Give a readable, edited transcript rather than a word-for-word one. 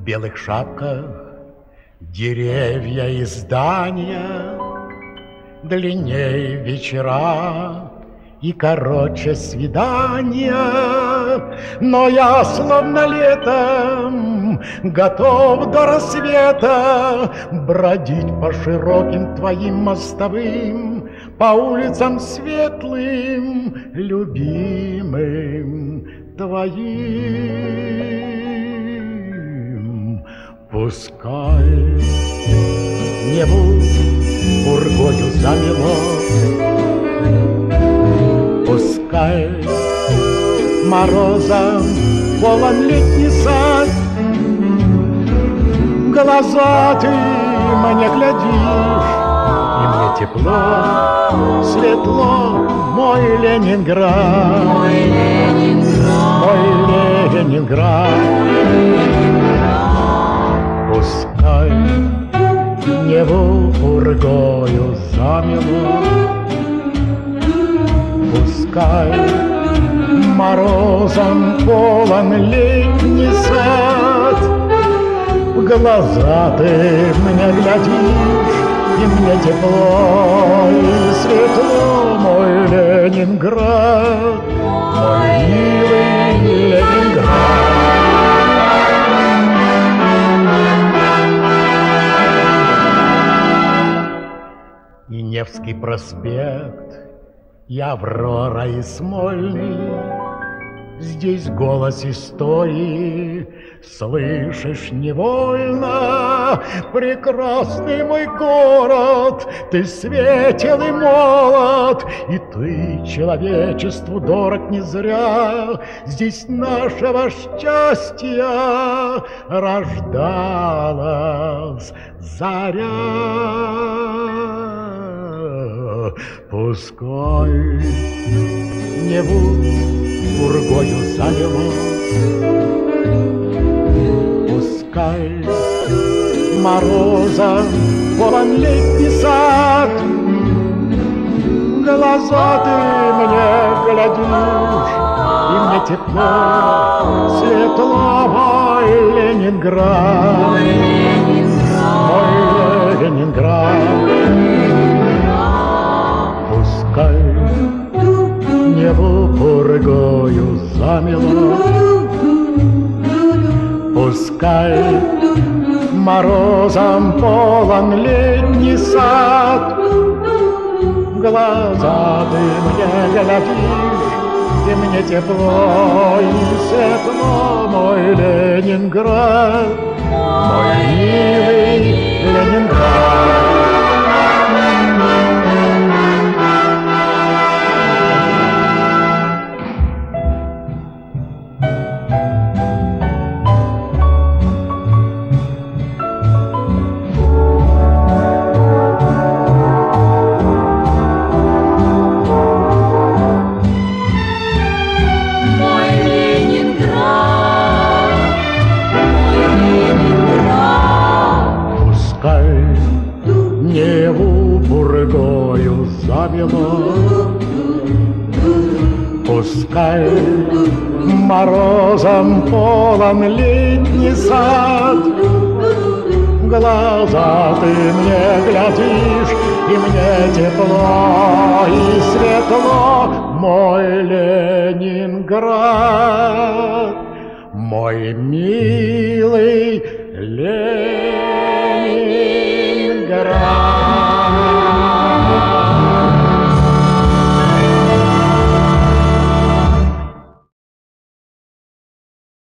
белых шапках деревья и здания, длинней вечера и короче свидания. Но я словно летом готов до рассвета бродить по широким твоим мостовым, по улицам светлым, любимым твоим. Пускай небу пургою замело, пускай морозом полон летний сад, глаза ты мне глядишь, и мне тепло, светло, мой Ленинград, мой Ленинград. Пускай небо пургою замело, пускай морозом полон летний сад, в глаза ты мне глядишь, и мне тепло и светло, мой Ленинград, мой милый Ленинград. И Невский проспект, и Аврора, и Смольный, здесь голос истории слышишь невольно. Прекрасный мой город, ты светел и молод, и ты человечеству дорог не зря. Здесь нашего счастья рождалась заря. Пускай небу пургою замело, пускай морозом полон летний сад, глаза ты мне глядишь, и мне тепло, светло, мой Ленинград, мой Ленинград. Пускай небо пургою замело, пускай морозом полон летний сад, глаза ты мне глядишь, и мне тепло и светло, мой Ленинград, мой милый Ленинград. Небу пургою замело, пускай морозом полон летний сад, глаза ты мне глядишь, и мне тепло и светло, мой Ленинград, мой милый Ленинград.